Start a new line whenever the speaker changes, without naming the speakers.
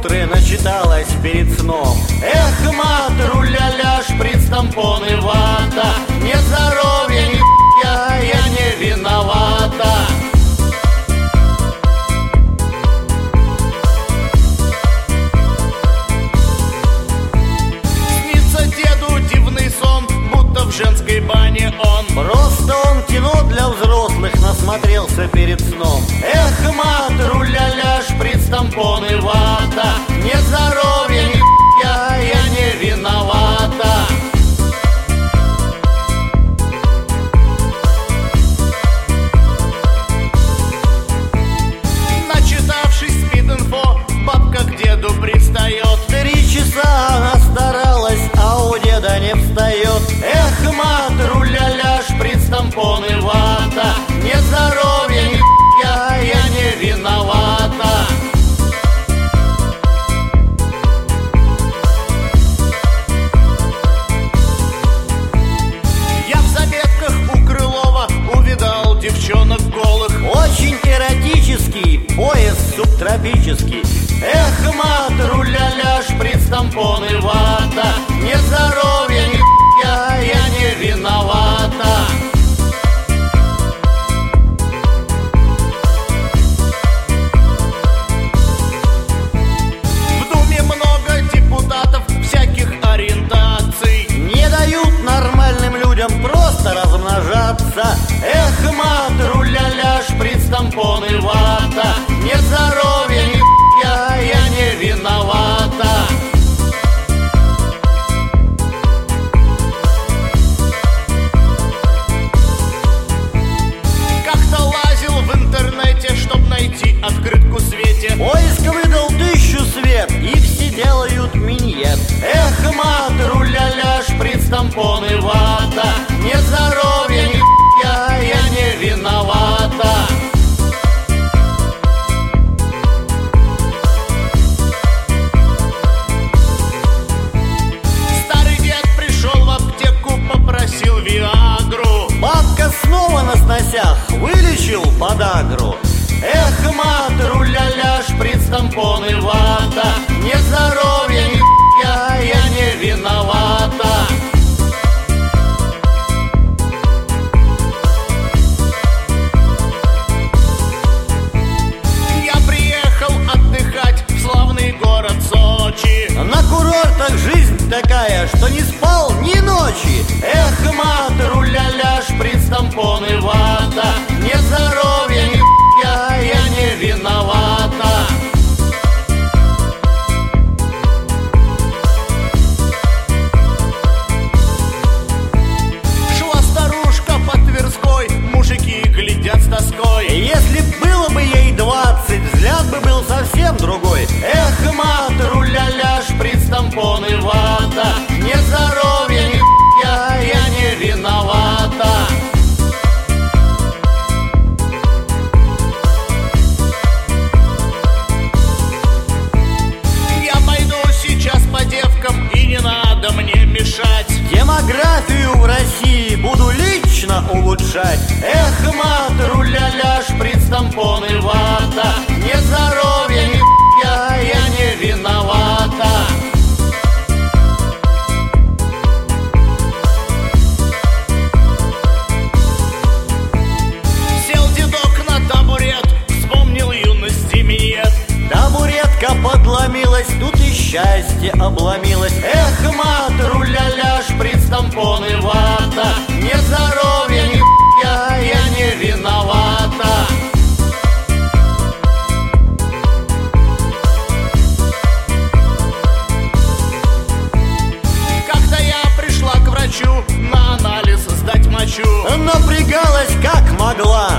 утре начиталась перед сном. Эх, мат, руля-ля, шприц, тампон и вата. Нет здоровья, нихуя, я не виновата. Снится деду дивный сон, будто в женской бане он. Просто он кино для взрослых насмотрелся перед сном. Эх, мат, руля-ля, шприц, тампон и вата. Нет здоровья, нихуя, я не виновата. Начитавшись спид-инфо, бабка к деду пристает. 3 часа она старалась, а у деда не встает. Эх, мат, руля-ля, шприц, тампон и вата. Нет здоровья, нихуя, я не виновата. Я в заметках у Крылова увидал девчонок голых. Очень эротический пояс субтропический. Эх, мат, руля-ля, шприц, тампон и вата. Нет здоровья, нихуя, я не виновата. В Думе много депутатов всяких ориентаций. Не дают нормальным людям просто размножаться. Эх, мат, руля-ля, шприц, тампон и вата. Нет здоровья, нихуя, я не виновата. Как-то лазил в интернете, чтоб найти открытку в свете. Поиск выдал 1000 свет, и все делают миньет. Эх, мат, руля-ля, шприц, тампон и вата. Нет здоровья, нихуя, я не виновата. Старый дед пришел в аптеку, попросил виагру. Бабка снова на сносях, вылечил подагру. Эх, мат, руля-ля, шприц, тампон и вата. Нет здоровья, нихуя, я не виновата. Я приехал отдыхать в славный город Сочи. На курортах жизнь такая, что не спал ни ночи. Эх, мат, руля-ля, шприц, тампон и вата. Нет здоровья, нихуя, я не виновата. Шла старушка по Тверской, мужики глядят с тоской. Если б было бы ей 20, взгляд бы был совсем другой. Эх, мат, руля-ля, шприц, тампон и вата. Нет здоровья, нихуя, я не виновата. Я пойду сейчас по девкам, и не надо мне мешать. Демографию в России буду лично улучшать. Эх, мат, руля-ля, шприц, тампон и вата. Нет здоровья, нихуя, я не виновата. Сел дедок на табурет, вспомнил юности минет. Табуретка подломилась, тут и счастье обломилось. Эх, мат, руля-ля, шприц, тампон и вата. Нет здоровья, нихуя, я не виновата. Как-то я пришла к врачу на анализ сдать мочу. Напрягалась как могла,